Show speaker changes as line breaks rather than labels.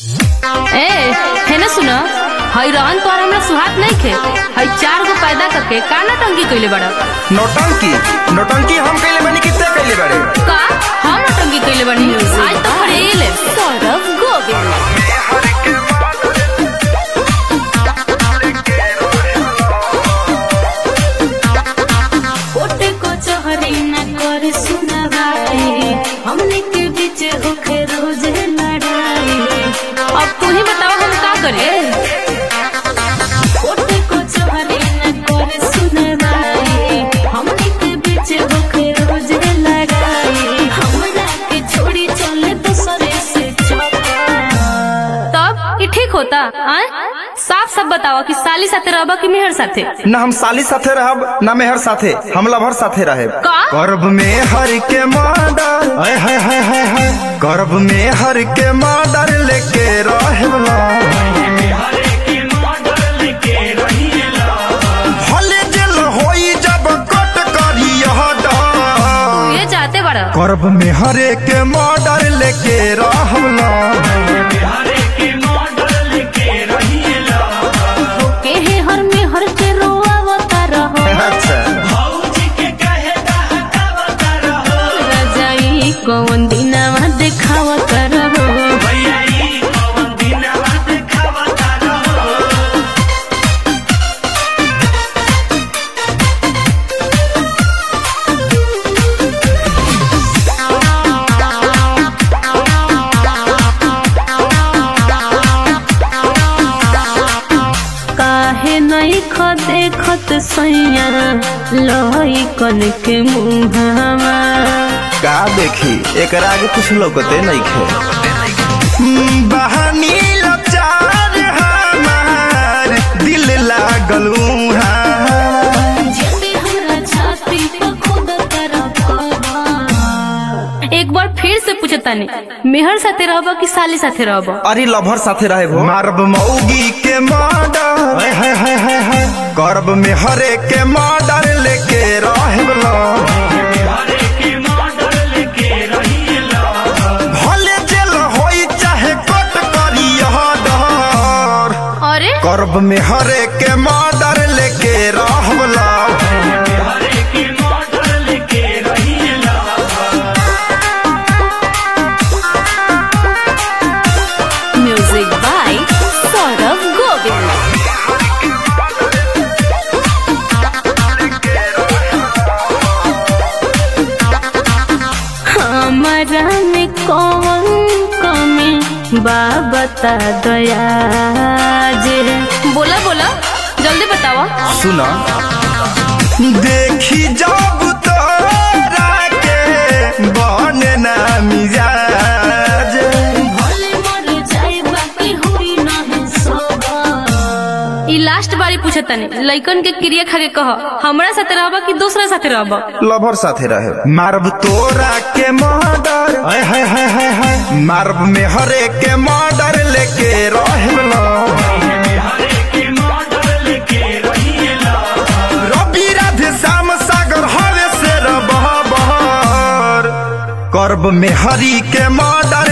ए है ना सुना हई रहन तो हमरा सुहात नहीं खे हई 4 गो पैदा करके का नौटंकी कइले बड़ा।
नौटंकी हम कइले बानी कितने कइले बारे
का हम नौटंकी कइले बानी आज तो फरेले सौरभ गोविंद कोटे को चहरी न कर सुना भाई हमने के बीच होके रोज लड़ाई। अब तू ही बताओ हम का करें। कोटे को चहरी न कर सुना भाई हमने के बीच होके रोज लड़ाई। हमरा के छोड़ी चले तो सरे से तब ये ठीक होता आए? साफ सब बताओ कि साली साथे रहबा कि मेहर साथे।
ना हम साली साथे रहब ना मेहर साथे, हम लभर साथे रहे।
का
करब में हर के मर्डर करब में हर के मर्डर लेके रहेला भले जेल होई जब कट करी
ये चाहते बड़ा
करब में हर के मर्डर लेके रहेला
कौन दिनवा देखावा करबो काहे नहीं देखत सैया लई कन के मुहावा
का देखी एकरा आगे कुछ लौकते नहीं खे बहानी लाचार हमार दिल लागल
एक बार फिर से पूछतानी मेहर साथे रहबा कि साली साथे रहबा।
अरे लभर साथे रहे भो मारब मौगी के मर्डर करब में हरे के मर्डर लेके रहेला भले जेल होई चाहे कट करी डर करब में हरे के मर्डर लेके रहला
म्यूजिक बाय सौरभ गोविंद। हमारा में कौन कमी बता दया जे बोला बोला जल्दी बतावा।
सुना देखी जब तोरा के बने ना मिजाज
ई लास्ट बारी पूछतानी लइकन के क्रिया खा के कह हमरा साथे रहबा कि दूसरा साथे रहबा।
लभर साथे रहे मारब तोरा के मर्डर मारब में हरे के मर्डर लेके रहेला रवि राधे श्याम सागर हवे से रबहर करब में हरी के मर्डर